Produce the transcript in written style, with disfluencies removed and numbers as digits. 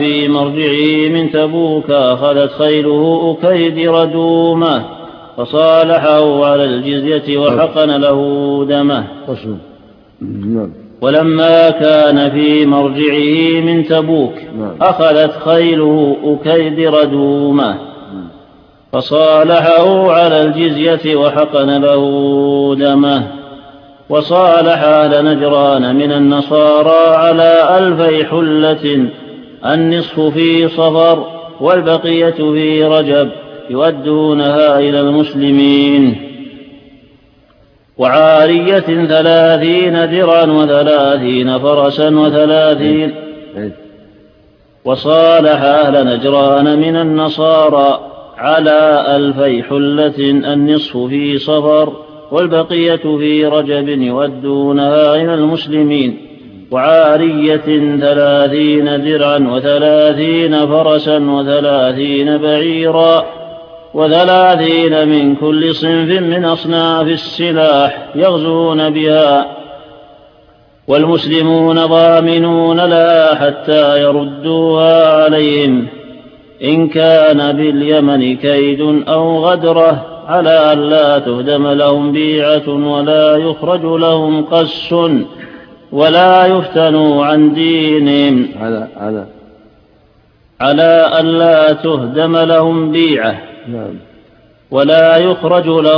في مرجعه من تبوك أخذت خيله أكيدر دومه فصالحه على الجزية وحقن له دمه. ولما كان في مرجعه من تبوك أخذت خيله أكيدر دومه فصالحه على الجزية وحقن له دمه. وصالح أهل نجران من النصارى على 2000 حلة النصف في صفر والبقية في رجب يؤدونها إلى المسلمين. وعارية 30 درعا و30 فرسا و30. وصالح أهل نجران من النصارى على 2000 حلة النصف في صفر والبقية في رجب يؤدونها إلى المسلمين. وعارية 30 درعا و30 فرسا و30 بعيرا و30 من كل صنف من أصناف السلاح يغزون بها والمسلمون ضامنون لها حتى يردوها عليهم إن كان باليمن كيد أو غدرة على أن لا تهدم لهم بيعة ولا يخرج لهم قس ولا يفتنوا عن دينهم. على أن لا تهدم لهم بيعة ولا يخرج لهم